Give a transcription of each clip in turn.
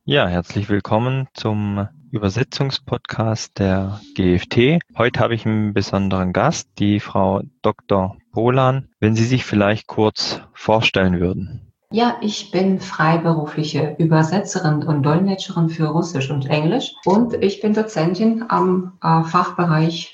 Ja, herzlich willkommen zum Übersetzungspodcast der GFT. Heute habe ich einen besonderen Gast, die Frau Dr. Bolan. Wenn Sie sich vielleicht kurz vorstellen würden. Ja, ich bin freiberufliche Übersetzerin und Dolmetscherin für Russisch und Englisch und ich bin Dozentin am Fachbereich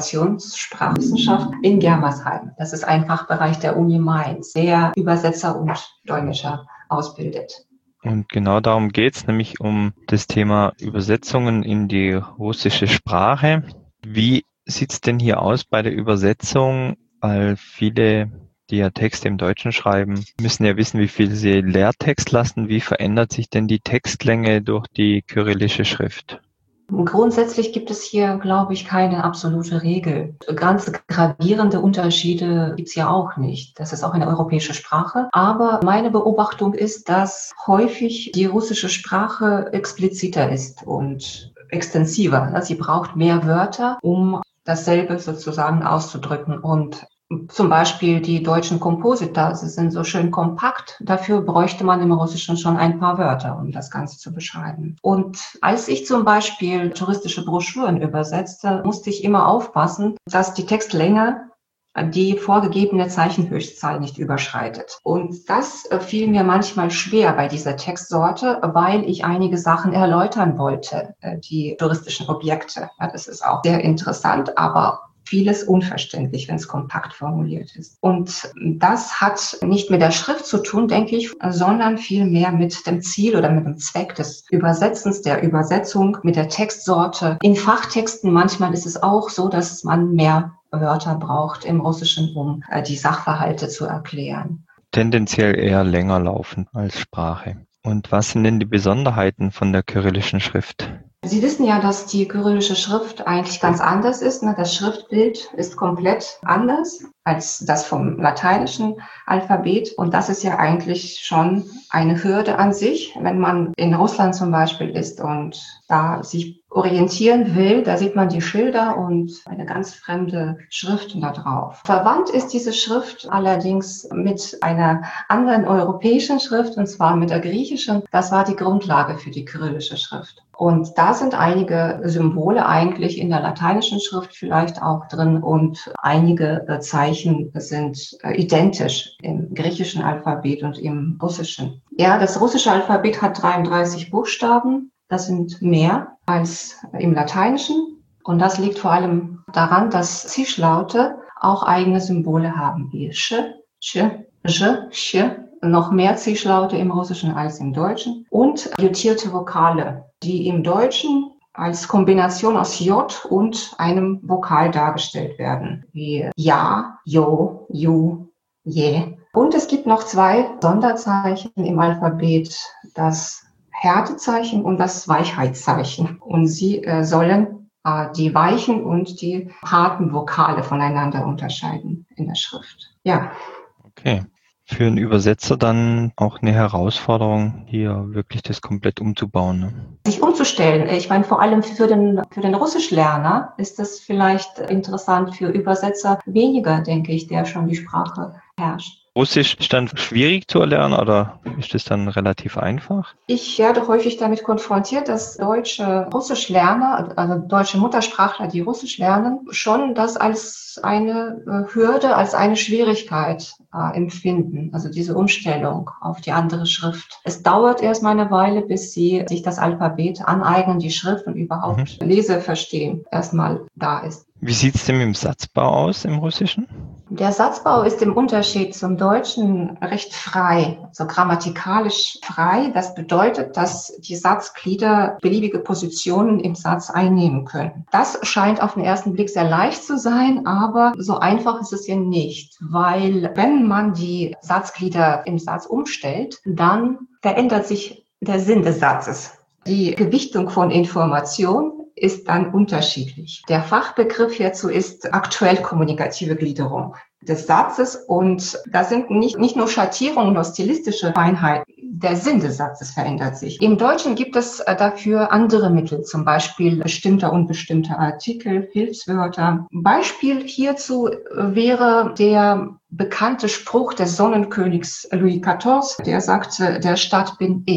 Translationssprachwissenschaft in Germersheim. Das ist ein Fachbereich der Uni Mainz, der Übersetzer und Dolmetscher ausbildet. Und genau darum geht es, nämlich um das Thema Übersetzungen in die russische Sprache. Wie sieht es denn hier aus bei der Übersetzung? Weil viele, die ja Texte im Deutschen schreiben, müssen ja wissen, wie viel sie Leertext lassen. Wie verändert sich denn die Textlänge durch die kyrillische Schrift? Grundsätzlich gibt es hier, glaube ich, keine absolute Regel. Ganz gravierende Unterschiede gibt es ja auch nicht. Das ist auch eine europäische Sprache. Aber meine Beobachtung ist, dass häufig die russische Sprache expliziter ist und extensiver. Sie braucht mehr Wörter, um dasselbe sozusagen auszudrücken. Und zum Beispiel die deutschen Komposita, sie sind so schön kompakt. Dafür bräuchte man im Russischen schon ein paar Wörter, um das Ganze zu beschreiben. Und als ich zum Beispiel touristische Broschüren übersetzte, musste ich immer aufpassen, dass die Textlänge die vorgegebene Zeichenhöchstzahl nicht überschreitet. Und das fiel mir manchmal schwer bei dieser Textsorte, weil ich einige Sachen erläutern wollte, die touristischen Objekte. Ja, das ist auch sehr interessant, aber vieles unverständlich, wenn es kompakt formuliert ist. Und das hat nicht mit der Schrift zu tun, denke ich, sondern vielmehr mit dem Ziel oder mit dem Zweck des Übersetzens, der Übersetzung, mit der Textsorte. In Fachtexten manchmal ist es auch so, dass man mehr Wörter braucht im Russischen, um die Sachverhalte zu erklären. Tendenziell eher länger laufend als Sprache. Und was sind denn die Besonderheiten von der kyrillischen Schrift? Sie wissen ja, dass die kyrillische Schrift eigentlich ganz anders ist. Das Schriftbild ist komplett anders als das vom lateinischen Alphabet. Und das ist ja eigentlich schon eine Hürde an sich, wenn man in Russland zum Beispiel ist und da sich orientieren will. Da sieht man die Schilder und eine ganz fremde Schrift da drauf. Verwandt ist diese Schrift allerdings mit einer anderen europäischen Schrift, und zwar mit der griechischen. Das war die Grundlage für die kyrillische Schrift. Und da sind einige Symbole eigentlich in der lateinischen Schrift vielleicht auch drin und einige Zeichen sind identisch im griechischen Alphabet und im russischen. Ja, das russische Alphabet hat 33 Buchstaben. Das sind mehr als im lateinischen. Und das liegt vor allem daran, dass Zischlaute auch eigene Symbole haben, wie Sch, Ch, J, Ch. Noch mehr Zischlaute im Russischen als im Deutschen. Und jutierte Vokale, die im Deutschen als Kombination aus J und einem Vokal dargestellt werden, wie Ja, Jo, Ju, Je. Und es gibt noch 2 Sonderzeichen im Alphabet, das Härtezeichen und das Weichheitszeichen. Und sie sollen die weichen und die harten Vokale voneinander unterscheiden in der Schrift. Ja. Okay. Für einen Übersetzer dann auch eine Herausforderung, hier wirklich das komplett umzubauen. Ne? Sich umzustellen. Ich meine, vor allem für den Russischlerner ist das vielleicht interessant, für Übersetzer weniger, denke ich, der schon die Sprache beherrscht. Russisch ist dann schwierig zu erlernen oder ist es dann relativ einfach? Ich werde häufig damit konfrontiert, dass deutsche Russischlerner, also deutsche Muttersprachler, die Russisch lernen, schon das als eine Hürde, als eine Schwierigkeit empfinden. Also diese Umstellung auf die andere Schrift. Es dauert erstmal eine Weile, bis sie sich das Alphabet aneignen, die Schrift und überhaupt Leseverstehen erstmal da ist. Wie sieht es denn mit dem Satzbau aus im Russischen? Der Satzbau ist im Unterschied zum Deutschen recht frei, so grammatikalisch frei. Das bedeutet, dass die Satzglieder beliebige Positionen im Satz einnehmen können. Das scheint auf den ersten Blick sehr leicht zu sein, aber so einfach ist es ja nicht, weil wenn man die Satzglieder im Satz umstellt, dann verändert sich der Sinn des Satzes. Die Gewichtung von Information ist dann unterschiedlich. Der Fachbegriff hierzu ist aktuell kommunikative Gliederung des Satzes und da sind nicht nur Schattierungen oder stilistische Feinheiten, der Sinn des Satzes verändert sich. Im Deutschen gibt es dafür andere Mittel, zum Beispiel bestimmter und unbestimmter Artikel, Hilfswörter. Beispiel hierzu wäre der bekannte Spruch des Sonnenkönigs Louis XIV, der sagte, der Stadt bin ich.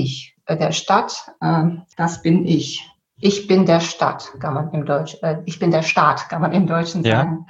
der Stadt, das bin ich. Ich bin der Stadt, kann man im Deutsch, ich bin der Staat, kann man im Deutschen sagen.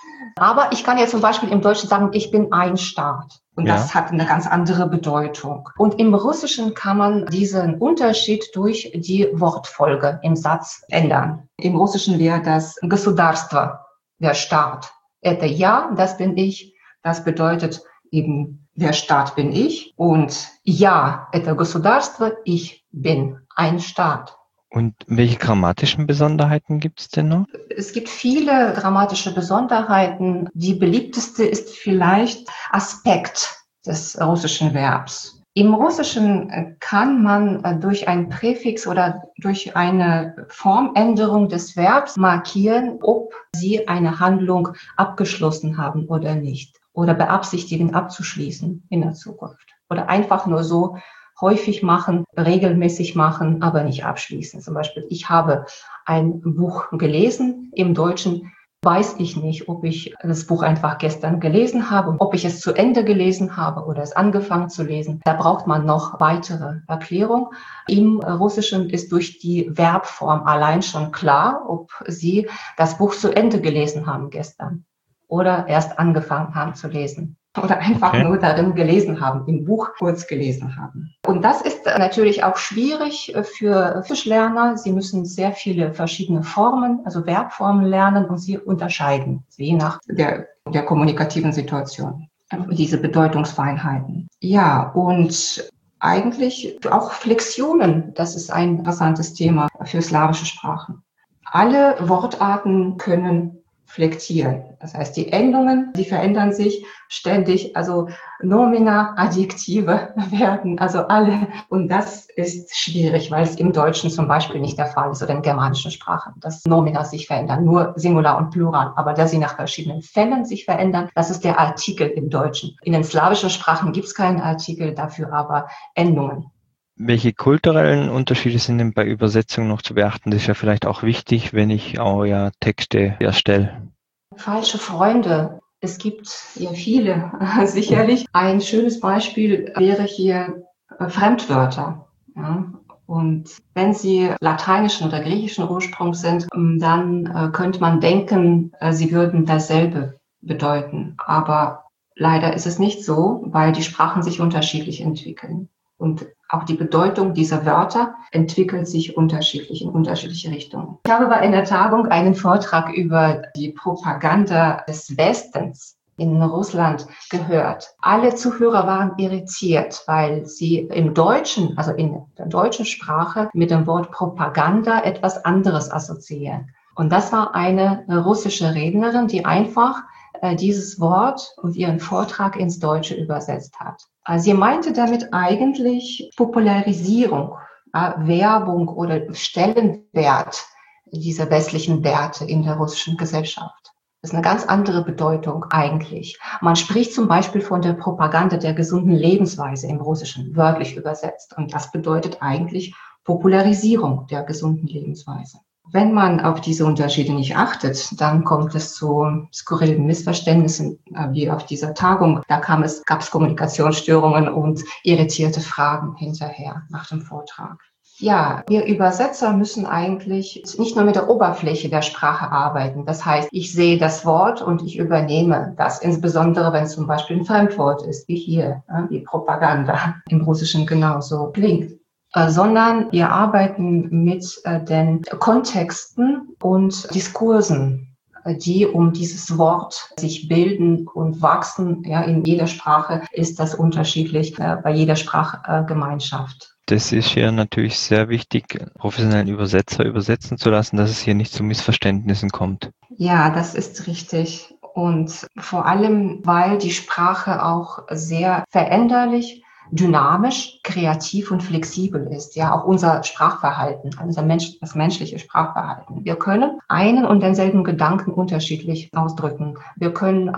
Aber ich kann ja zum Beispiel im Deutschen sagen, ich bin ein Staat. Und das hat eine ganz andere Bedeutung. Und im Russischen kann man diesen Unterschied durch die Wortfolge im Satz ändern. Im Russischen wäre das Государство, der Staat. Это я, das bin ich. Das bedeutet eben, der Staat bin ich. Und я, это государство, ich bin ein Staat. Und welche grammatischen Besonderheiten gibt es denn noch? Es gibt viele grammatische Besonderheiten. Die beliebteste ist vielleicht Aspekt des russischen Verbs. Im Russischen kann man durch ein Präfix oder durch eine Formänderung des Verbs markieren, ob Sie eine Handlung abgeschlossen haben oder nicht oder beabsichtigen abzuschließen in der Zukunft oder einfach nur so häufig machen, regelmäßig machen, aber nicht abschließen. Zum Beispiel, ich habe ein Buch gelesen. Im Deutschen weiß ich nicht, ob ich das Buch einfach gestern gelesen habe, ob ich es zu Ende gelesen habe oder es angefangen zu lesen. Da braucht man noch weitere Erklärung. Im Russischen ist durch die Verbform allein schon klar, ob Sie das Buch zu Ende gelesen haben gestern oder erst angefangen haben zu lesen. Oder einfach nur darin gelesen haben, im Buch kurz gelesen haben. Und das ist natürlich auch schwierig für Russischlerner. Sie müssen sehr viele verschiedene Formen, also Verbformen lernen und sie unterscheiden, je nach der kommunikativen Situation. Diese Bedeutungsfeinheiten. Ja, und eigentlich auch Flexionen, das ist ein interessantes Thema für slawische Sprachen. Alle Wortarten können flektieren. Das heißt, die Endungen, die verändern sich ständig, also Nomina, Adjektive werden, also alle. Und das ist schwierig, weil es im Deutschen zum Beispiel nicht der Fall ist oder in germanischen Sprachen, dass Nomina sich verändern, nur Singular und Plural. Aber dass sie nach verschiedenen Fällen sich verändern, das ist der Artikel im Deutschen. In den slawischen Sprachen gibt es keinen Artikel, dafür aber Endungen. Welche kulturellen Unterschiede sind denn bei Übersetzung noch zu beachten? Das ist ja vielleicht auch wichtig, wenn ich auch Texte erstelle. Falsche Freunde. Es gibt ja viele, sicherlich. Ein schönes Beispiel wäre hier Fremdwörter. Ja. Und wenn sie lateinischen oder griechischen Ursprungs sind, dann könnte man denken, sie würden dasselbe bedeuten. Aber leider ist es nicht so, weil die Sprachen sich unterschiedlich entwickeln. Und auch die Bedeutung dieser Wörter entwickelt sich unterschiedlich in unterschiedliche Richtungen. Ich habe bei einer Tagung einen Vortrag über die Propaganda des Westens in Russland gehört. Alle Zuhörer waren irritiert, weil sie im Deutschen, also in der deutschen Sprache, mit dem Wort Propaganda etwas anderes assoziieren. Und das war eine russische Rednerin, die einfach dieses Wort und ihren Vortrag ins Deutsche übersetzt hat. Sie meinte damit eigentlich Popularisierung, Werbung oder Stellenwert dieser westlichen Werte in der russischen Gesellschaft. Das ist eine ganz andere Bedeutung eigentlich. Man spricht zum Beispiel von der Propaganda der gesunden Lebensweise im Russischen, wörtlich übersetzt. Und das bedeutet eigentlich Popularisierung der gesunden Lebensweise. Wenn man auf diese Unterschiede nicht achtet, dann kommt es zu skurrilen Missverständnissen, wie auf dieser Tagung. Da gab es Kommunikationsstörungen und irritierte Fragen hinterher nach dem Vortrag. Ja, wir Übersetzer müssen eigentlich nicht nur mit der Oberfläche der Sprache arbeiten. Das heißt, ich sehe das Wort und ich übernehme das, insbesondere wenn es zum Beispiel ein Fremdwort ist, wie hier, wie Propaganda im Russischen genauso klingt. Sondern wir arbeiten mit den Kontexten und Diskursen, die um dieses Wort sich bilden und wachsen. Ja, in jeder Sprache ist das unterschiedlich, bei jeder Sprachgemeinschaft. Das ist ja natürlich sehr wichtig, professionellen Übersetzer übersetzen zu lassen, dass es hier nicht zu Missverständnissen kommt. Ja, das ist richtig. Und vor allem, weil die Sprache auch sehr veränderlich, dynamisch, kreativ und flexibel ist. Ja, auch unser Sprachverhalten, das menschliche Sprachverhalten. Wir können einen und denselben Gedanken unterschiedlich ausdrücken. Wir können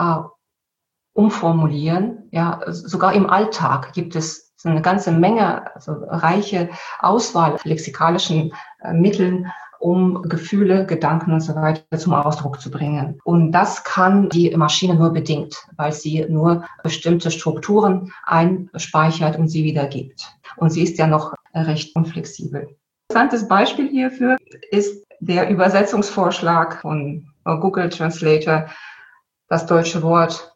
umformulieren. Ja, sogar im Alltag gibt es eine ganze Menge, also reiche Auswahl lexikalischen Mitteln, um Gefühle, Gedanken und so weiter zum Ausdruck zu bringen. Und das kann die Maschine nur bedingt, weil sie nur bestimmte Strukturen einspeichert und sie wiedergibt. und sie ist ja noch recht unflexibel. Ein interessantes Beispiel hierfür ist der Übersetzungsvorschlag von Google Translator. Das deutsche Wort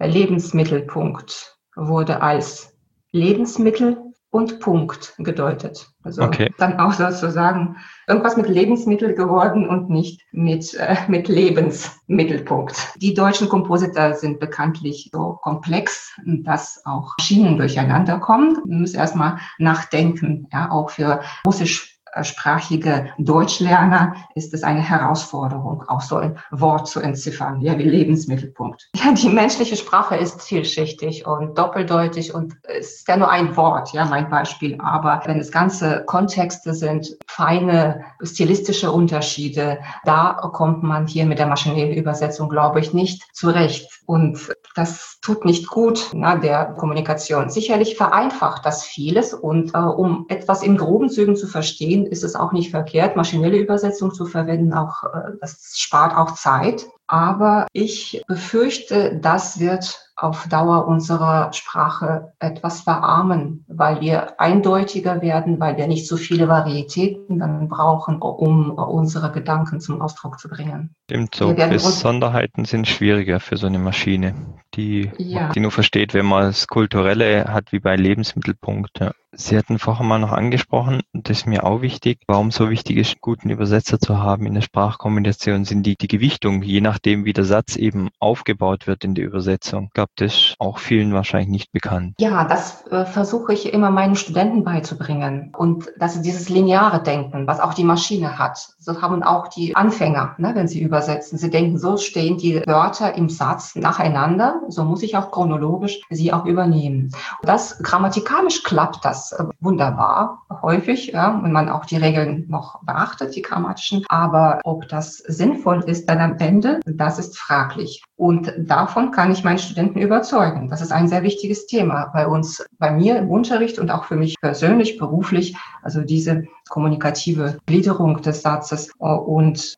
Lebensmittelpunkt wurde als Lebensmittel und Punkt gedeutet. Also Okay. dann auch sozusagen irgendwas mit Lebensmittel geworden und nicht mit Lebensmittelpunkt. Die deutschen Kompositor sind bekanntlich so komplex, dass auch Schienen durcheinander kommen. Man muss erstmal nachdenken, ja, auch für russischsprachige Deutschlerner ist es eine Herausforderung, auch so ein Wort zu entziffern, ja, wie Lebensmittelpunkt. Ja, die menschliche Sprache ist vielschichtig und doppeldeutig und es ist ja nur ein Wort, ja, mein Beispiel. Aber wenn es ganze Kontexte sind, feine stilistische Unterschiede, da kommt man hier mit der maschinellen Übersetzung, glaube ich, nicht zurecht. Und das tut nicht gut, der Kommunikation. Sicherlich vereinfacht das vieles und um etwas in groben Zügen zu verstehen, ist es auch nicht verkehrt, maschinelle Übersetzung zu verwenden. Auch das spart auch Zeit. Aber ich befürchte, das wird auf Dauer unserer Sprache etwas verarmen, weil wir eindeutiger werden, weil wir nicht so viele Varietäten dann brauchen, um unsere Gedanken zum Ausdruck zu bringen. Stimmt so. Besonderheiten sind schwieriger für so eine Maschine, die nur versteht, wenn man das Kulturelle hat, wie bei Lebensmittelpunkt. Ja. Sie hatten vorher mal noch angesprochen, das ist mir auch wichtig, warum so wichtig ist, einen guten Übersetzer zu haben in der Sprachkommunikation, sind die Gewichtung, je nachdem, wie der Satz eben aufgebaut wird in der Übersetzung. Ich glaube, das ist auch vielen wahrscheinlich nicht bekannt. Ja, das versuche ich immer meinen Studenten beizubringen. Und das ist dieses lineare Denken, was auch die Maschine hat. So haben auch die Anfänger, wenn sie übersetzen. Sie denken, so stehen die Wörter im Satz nacheinander. So muss ich auch chronologisch sie auch übernehmen. Das grammatikalisch klappt das wunderbar, häufig, wenn man auch die Regeln noch beachtet, die grammatischen. Aber ob das sinnvoll ist dann am Ende, das ist fraglich. Und davon kann ich meinen Studenten überzeugen. Das ist ein sehr wichtiges Thema bei mir im Unterricht und auch für mich persönlich, beruflich. Also diese kommunikative Gliederung des Satzes und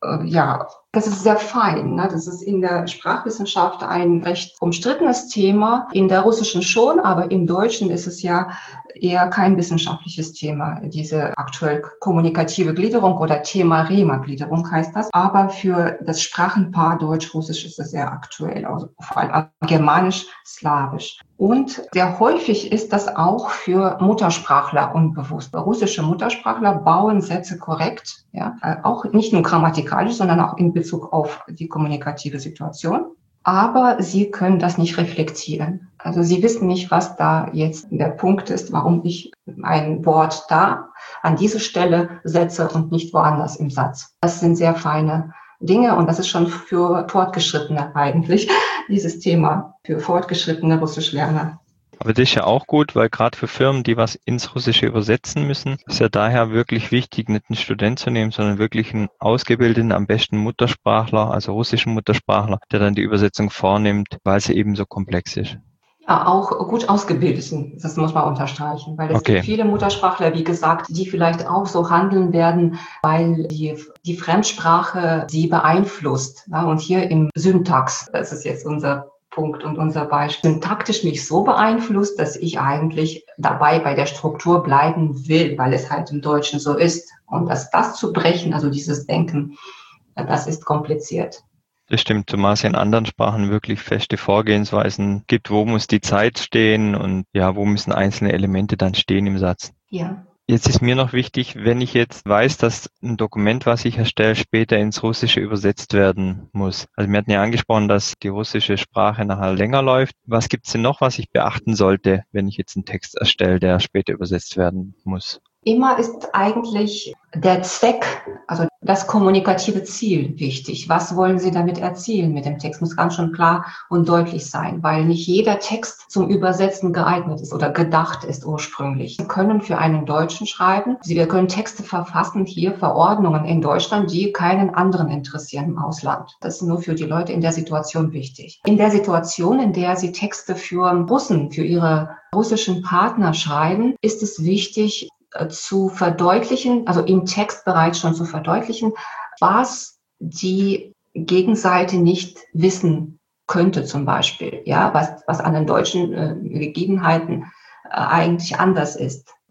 das ist sehr fein. Das ist in der Sprachwissenschaft ein recht umstrittenes Thema. In der russischen schon, aber im Deutschen ist es ja eher kein wissenschaftliches Thema, diese aktuell kommunikative Gliederung oder Thema-Rema-Gliederung heißt das. Aber für das Sprachenpaar Deutsch-Russisch ist es sehr aktuell, also vor allem Germanisch-Slawisch. Und sehr häufig ist das auch für Muttersprachler unbewusst. Russische Muttersprachler bauen Sätze korrekt, auch nicht nur grammatikalisch, sondern auch in Bezug auf die kommunikative Situation. Aber sie können das nicht reflektieren. Also sie wissen nicht, was da jetzt der Punkt ist, warum ich ein Wort da an diese Stelle setze und nicht woanders im Satz. Das sind sehr feine Dinge und das ist schon für Fortgeschrittene eigentlich, dieses Thema für fortgeschrittene Russischlerner. Aber das ist ja auch gut, weil gerade für Firmen, die was ins Russische übersetzen müssen, ist ja daher wirklich wichtig, nicht einen Student zu nehmen, sondern wirklich einen ausgebildeten, am besten Muttersprachler, also russischen Muttersprachler, der dann die Übersetzung vornimmt, weil sie eben so komplex ist. Ja, auch gut ausgebildeten, das muss man unterstreichen, weil es gibt viele Muttersprachler, wie gesagt, die vielleicht auch so handeln werden, weil die Fremdsprache sie beeinflusst. Und hier im Syntax, das ist jetzt unser Punkt und unser Beispiel, syntaktisch mich so beeinflusst, dass ich eigentlich dabei bei der Struktur bleiben will, weil es halt im Deutschen so ist. Und das zu brechen, also dieses Denken, das ist kompliziert. Das stimmt, zumal es in anderen Sprachen wirklich feste Vorgehensweisen gibt, wo muss die Zeit stehen und wo müssen einzelne Elemente dann stehen im Satz. Ja. Jetzt ist mir noch wichtig, wenn ich jetzt weiß, dass ein Dokument, was ich erstelle, später ins Russische übersetzt werden muss. Also wir hatten ja angesprochen, dass die russische Sprache nachher länger läuft. Was gibt es denn noch, was ich beachten sollte, wenn ich jetzt einen Text erstelle, der später übersetzt werden muss? Immer ist eigentlich der Zweck, also das kommunikative Ziel wichtig. Was wollen Sie damit erzielen mit dem Text? Muss ganz schön klar und deutlich sein, weil nicht jeder Text zum Übersetzen geeignet ist oder gedacht ist ursprünglich. Sie können für einen Deutschen schreiben. Wir können Texte verfassen, hier Verordnungen in Deutschland, die keinen anderen interessieren im Ausland. Das ist nur für die Leute in der Situation wichtig. In der Situation, in der Sie Texte für Russen, für Ihre russischen Partner schreiben, ist es wichtig, zu verdeutlichen, also im Text bereits schon zu verdeutlichen, was die Gegenseite nicht wissen könnte zum Beispiel, was an den deutschen Gegebenheiten eigentlich anders ist.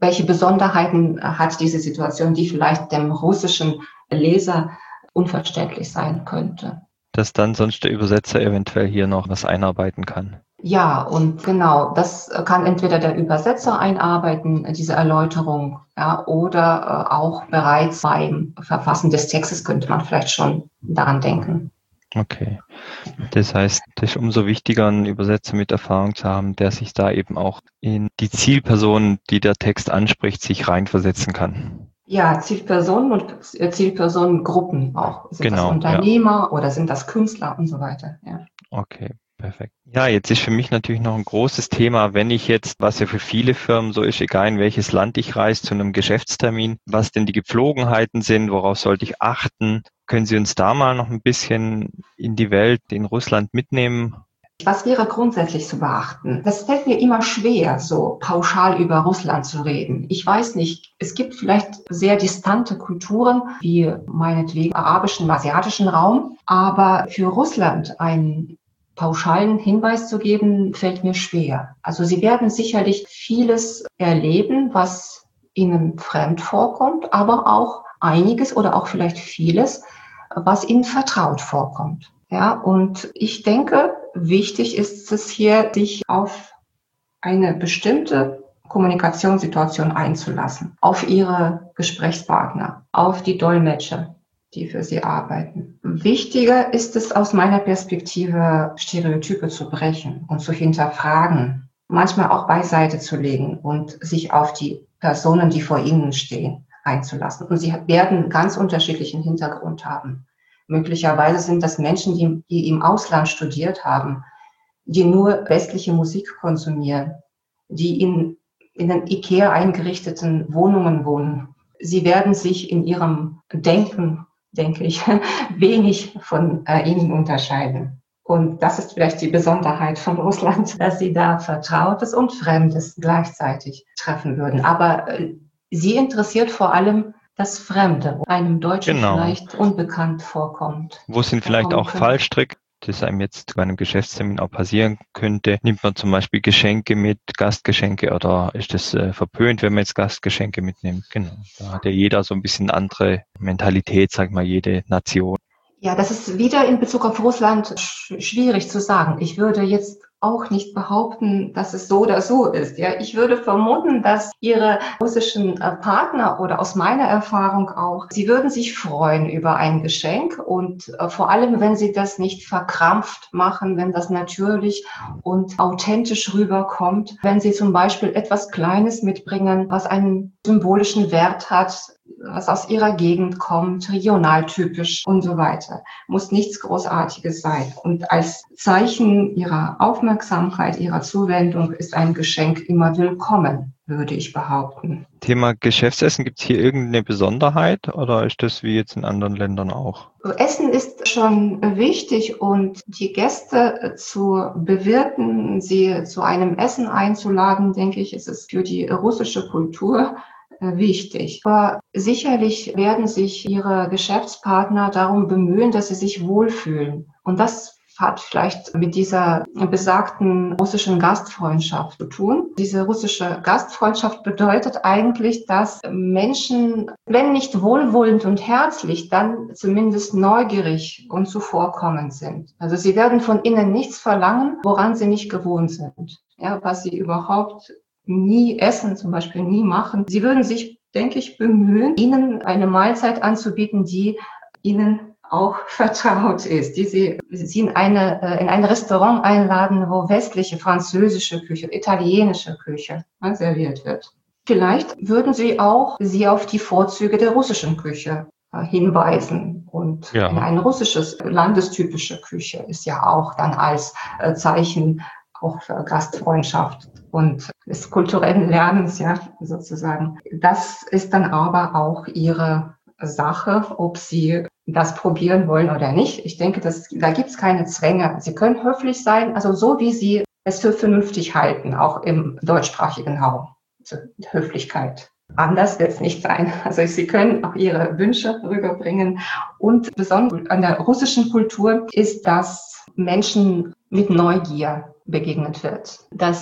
welche Besonderheiten hat diese Situation, die vielleicht dem russischen Leser unverständlich sein könnte. Dass dann sonst der Übersetzer eventuell hier noch was einarbeiten kann. Ja, und genau, das kann entweder der Übersetzer einarbeiten, diese Erläuterung, ja, oder auch bereits beim Verfassen des Textes könnte man vielleicht schon daran denken. Okay. Das heißt, es ist umso wichtiger, einen Übersetzer mit Erfahrung zu haben, der sich da eben auch in die Zielperson, die der Text anspricht, sich reinversetzen kann. Ja, Zielpersonen und Zielpersonengruppen auch. Sind das Unternehmer oder sind das Künstler und so weiter, ja. Okay. Perfekt. Ja, jetzt ist für mich natürlich noch ein großes Thema, wenn ich jetzt, was ja für viele Firmen so ist, egal in welches Land ich reise, zu einem Geschäftstermin, was denn die Gepflogenheiten sind, worauf sollte ich achten? Können Sie uns da mal noch ein bisschen in die Welt in Russland mitnehmen? Was wäre grundsätzlich zu beachten? Das fällt mir immer schwer, so pauschal über Russland zu reden. Ich weiß nicht, es gibt vielleicht sehr distante Kulturen, wie meinetwegen arabischen, asiatischen Raum, aber für Russland ein pauschalen Hinweis zu geben, fällt mir schwer. Also Sie werden sicherlich vieles erleben, was Ihnen fremd vorkommt, aber auch einiges oder auch vielleicht vieles, was Ihnen vertraut vorkommt. Ja, und ich denke, wichtig ist es hier, sich auf eine bestimmte Kommunikationssituation einzulassen, auf Ihre Gesprächspartner, auf die Dolmetscher, die für Sie arbeiten. Wichtiger ist es aus meiner Perspektive, Stereotype zu brechen und zu hinterfragen, manchmal auch beiseite zu legen und sich auf die Personen, die vor Ihnen stehen, einzulassen. Und sie werden ganz unterschiedlichen Hintergrund haben. Möglicherweise sind das Menschen, die im Ausland studiert haben, die nur westliche Musik konsumieren, die in den IKEA eingerichteten Wohnungen wohnen. Sie werden sich in ihrem Denken, denke ich, wenig von ihnen unterscheiden. Und das ist vielleicht die Besonderheit von Russland, dass sie da Vertrautes und Fremdes gleichzeitig treffen würden. Aber sie interessiert vor allem das Fremde, wo einem Deutschen vielleicht unbekannt vorkommt. Wo sind vielleicht auch Fallstricke, das einem jetzt bei einem Geschäftstermin auch passieren könnte? Nimmt man zum Beispiel Geschenke mit, Gastgeschenke, oder ist das verpönt, wenn man jetzt Gastgeschenke mitnimmt? Genau, da hat ja jeder so ein bisschen andere Mentalität, sag mal, jede Nation. Ja, das ist wieder in Bezug auf Russland schwierig zu sagen. Ich würde jetzt auch nicht behaupten, dass es so oder so ist. Ja, ich würde vermuten, dass Ihre russischen Partner oder aus meiner Erfahrung auch, sie würden sich freuen über ein Geschenk und vor allem, wenn sie das nicht verkrampft machen, wenn das natürlich und authentisch rüberkommt, wenn sie zum Beispiel etwas Kleines mitbringen, was einen symbolischen Wert hat, was aus ihrer Gegend kommt, regionaltypisch und so weiter. Muss nichts Großartiges sein. Und als Zeichen ihrer Aufmerksamkeit, ihrer Zuwendung ist ein Geschenk immer willkommen, würde ich behaupten. Thema Geschäftsessen, gibt es hier irgendeine Besonderheit oder ist das wie jetzt in anderen Ländern auch? Essen ist schon wichtig und die Gäste zu bewirten, sie zu einem Essen einzuladen, denke ich, ist es für die russische Kultur wichtig. Aber sicherlich werden sich Ihre Geschäftspartner darum bemühen, dass sie sich wohlfühlen. Und das hat vielleicht mit dieser besagten russischen Gastfreundschaft zu tun. Diese russische Gastfreundschaft bedeutet eigentlich, dass Menschen, wenn nicht wohlwollend und herzlich, dann zumindest neugierig und zuvorkommend sind. Also sie werden von Ihnen nichts verlangen, woran sie nicht gewohnt sind. Ja, was sie überhaupt nie essen, zum Beispiel nie machen. Sie würden sich, denke ich, bemühen, Ihnen eine Mahlzeit anzubieten, die Ihnen auch vertraut ist, die Sie in ein Restaurant einladen, wo westliche, französische Küche, italienische Küche serviert wird. Vielleicht würden Sie auch Sie auf die Vorzüge der russischen Küche hinweisen. Und eine russische, landestypische Küche ist ja auch dann als Zeichen auch für Gastfreundschaft und des kulturellen Lernens, ja, sozusagen. Das ist dann aber auch Ihre Sache, ob Sie das probieren wollen oder nicht. Ich denke, da gibt es keine Zwänge. Sie können höflich sein, also so wie Sie es für vernünftig halten, auch im deutschsprachigen Raum. Also Höflichkeit. Anders wird es nicht sein. Also Sie können auch Ihre Wünsche rüberbringen. Und besonders an der russischen Kultur ist, dass Menschen mit Neugier begegnet wird. Dass Sie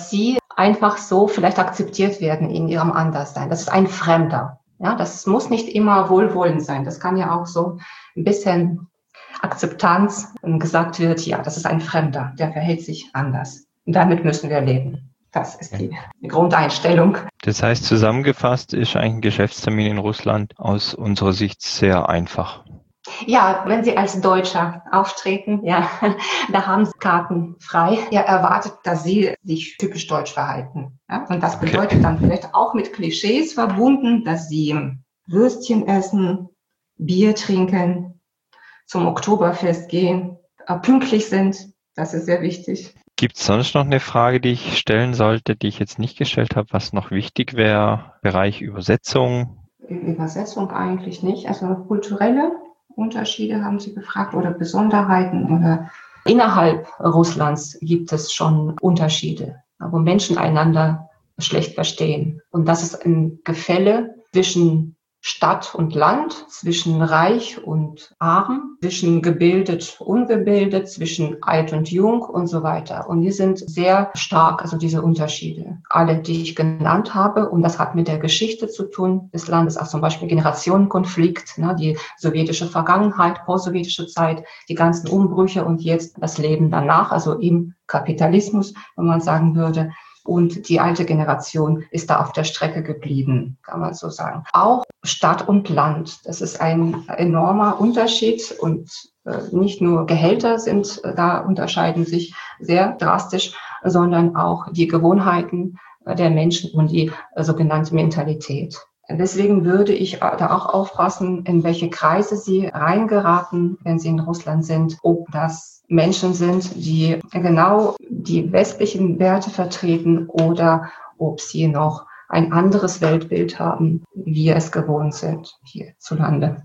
einfach so vielleicht akzeptiert werden in ihrem Anderssein. Das ist ein Fremder. Ja, das muss nicht immer wohlwollend sein. Das kann ja auch so ein bisschen Akzeptanz gesagt wird, ja, das ist ein Fremder, der verhält sich anders. Und damit müssen wir leben. Das ist die Grundeinstellung. Das heißt, zusammengefasst ist eigentlich ein Geschäftstermin in Russland aus unserer Sicht sehr einfach. Ja, wenn Sie als Deutscher auftreten, ja, da haben Sie Karten frei. Er erwartet, dass Sie sich typisch deutsch verhalten. Ja? Und das bedeutet dann vielleicht auch mit Klischees verbunden, dass Sie Würstchen essen, Bier trinken, zum Oktoberfest gehen, pünktlich sind. Das ist sehr wichtig. Gibt es sonst noch eine Frage, die ich stellen sollte, die ich jetzt nicht gestellt habe, was noch wichtig wäre? Bereich Übersetzung? Übersetzung eigentlich nicht. Also kulturelle Unterschiede haben Sie gefragt oder Besonderheiten oder innerhalb Russlands gibt es schon Unterschiede, wo Menschen einander schlecht verstehen. Und das ist ein Gefälle zwischen Stadt und Land, zwischen Reich und Arm, zwischen gebildet, ungebildet, zwischen alt und jung und so weiter. Und die sind sehr stark, also diese Unterschiede. Alle, die ich genannt habe. Und das hat mit der Geschichte zu tun des Landes, auch zum Beispiel Generationenkonflikt, die sowjetische Vergangenheit, postsowjetische Zeit, die ganzen Umbrüche und jetzt das Leben danach, also im Kapitalismus, wenn man sagen würde. Und die alte Generation ist da auf der Strecke geblieben, kann man so sagen. Auch Stadt und Land, das ist ein enormer Unterschied und nicht nur Gehälter da unterscheiden sich sehr drastisch, sondern auch die Gewohnheiten der Menschen und die sogenannte Mentalität. Deswegen würde ich da auch aufpassen, in welche Kreise Sie reingeraten, wenn Sie in Russland sind, ob das Menschen sind, die genau die westlichen Werte vertreten oder ob sie noch ein anderes Weltbild haben, wie wir es gewohnt sind hierzulande.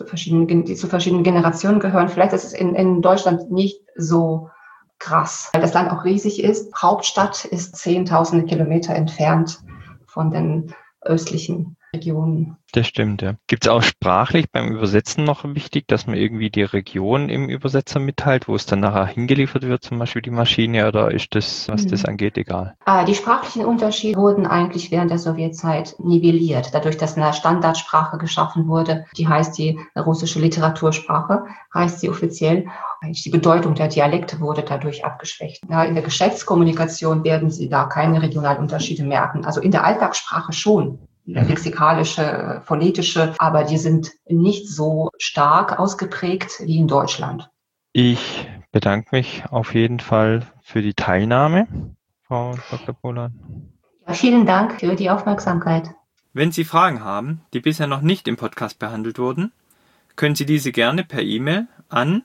Die zu verschiedenen Generationen gehören. Vielleicht ist es in Deutschland nicht so krass, weil das Land auch riesig ist. Hauptstadt ist 10.000 Kilometer entfernt von den östlichen Regionen. Das stimmt, ja. Gibt es auch sprachlich beim Übersetzen noch wichtig, dass man irgendwie die Region im Übersetzer mitteilt, wo es dann nachher hingeliefert wird, zum Beispiel die Maschine, oder ist das, was das angeht, egal? Die sprachlichen Unterschiede wurden eigentlich während der Sowjetzeit nivelliert, dadurch, dass eine Standardsprache geschaffen wurde, die heißt die russische Literatursprache, heißt sie offiziell. Die Bedeutung der Dialekte wurde dadurch abgeschwächt. In der Geschäftskommunikation werden Sie da keine Regionalunterschiede merken, also in der Alltagssprache schon. Lexikalische, phonetische, aber die sind nicht so stark ausgeprägt wie in Deutschland. Ich bedanke mich auf jeden Fall für die Teilnahme, Frau Dr. Bolan. Ja, vielen Dank für die Aufmerksamkeit. Wenn Sie Fragen haben, die bisher noch nicht im Podcast behandelt wurden, können Sie diese gerne per E-Mail an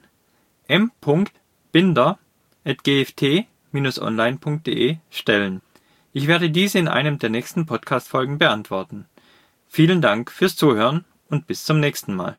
m.binder@gft-online.de stellen. Ich werde diese in einem der nächsten Podcast-Folgen beantworten. Vielen Dank fürs Zuhören und bis zum nächsten Mal.